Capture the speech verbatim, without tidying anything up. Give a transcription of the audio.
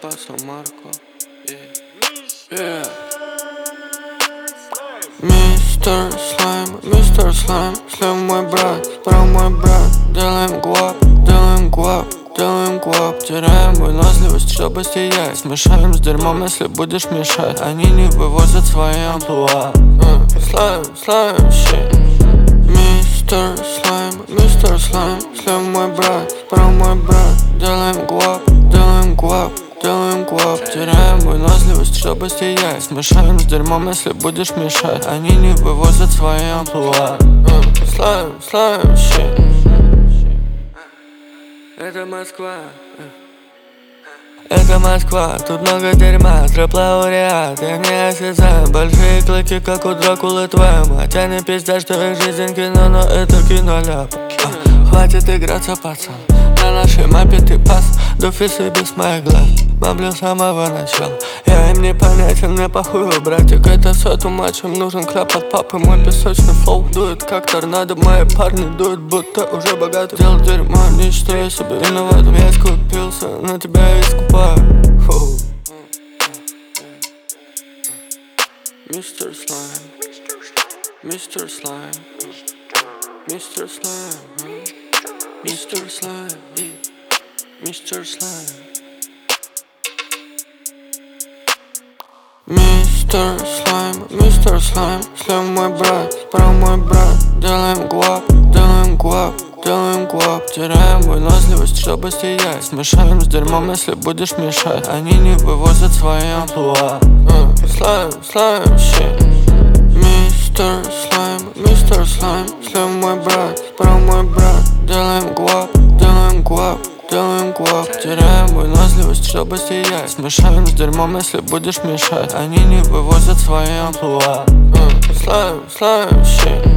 пасу Марко. Yeah. Мистер Слайм, мистер Слайм, слим мой брат, справа мой брат. Делаем гуап, делаем гуап, делаем гуап. Теряем выносливость, чтобы сиять. Смешаем с дерьмом, если будешь мешать. Они не вывозят свои амплуа. Слайм, слайм, щит. Мистер Слайм, мистер Слайм, слим мой брат, справа мой брат. Делаем гуап, делаем гуап, делаем гуап. Теряем выносливость, чтобы сиять. Смешаем с дерьмом, если будешь мешать. Они не вывозят свои амплуа. Слайм, слайм, щит. Это Москва. Это Москва, тут много дерьма, трэп лауреат. Я не осязаем, большие клыки, как у Дракулы твоя мать. Я не пизда, что их жизнь кино, но это кино ляп. а, Хватит играться, пацан, на нашей мапе ты пас. Дуфисы без моих глаз, баблю с самого начала. Я им не понятен, мне похуй, братик. Это все тумач, им нужен кляп от папы. Мой песочный флоу дует как торнадо. Мои парни дуют, будто уже богаты. Делал дерьмо, ничто, я себе виноватым. Я скупился, на тебя я искупаю. Мистер Слайм, мистер Слайм, мистер Слайм, мистер Слайм, мистер Слайм. Мистер Слайм, мистер Слайм, слим мой брат, справа мой брат. Делаем гуап, делаем гуап, делаем гуап. Теряем выносливость, чтобы сиять. Смешаем с дерьмом, если будешь мешать. Они не вывозят свои амплуа. Слайм, слайм, щит. Мистер Слайм, мистер Слайм, слим мой брат, справа мой брат. Делаем гуап, делаем гуап, делаем гуап. Теряем выносливость, чтобы сиять. Смешаем с дерьмом, если будешь мешать. Они не вывозят свои амплуа. Слайм, слайм, щит.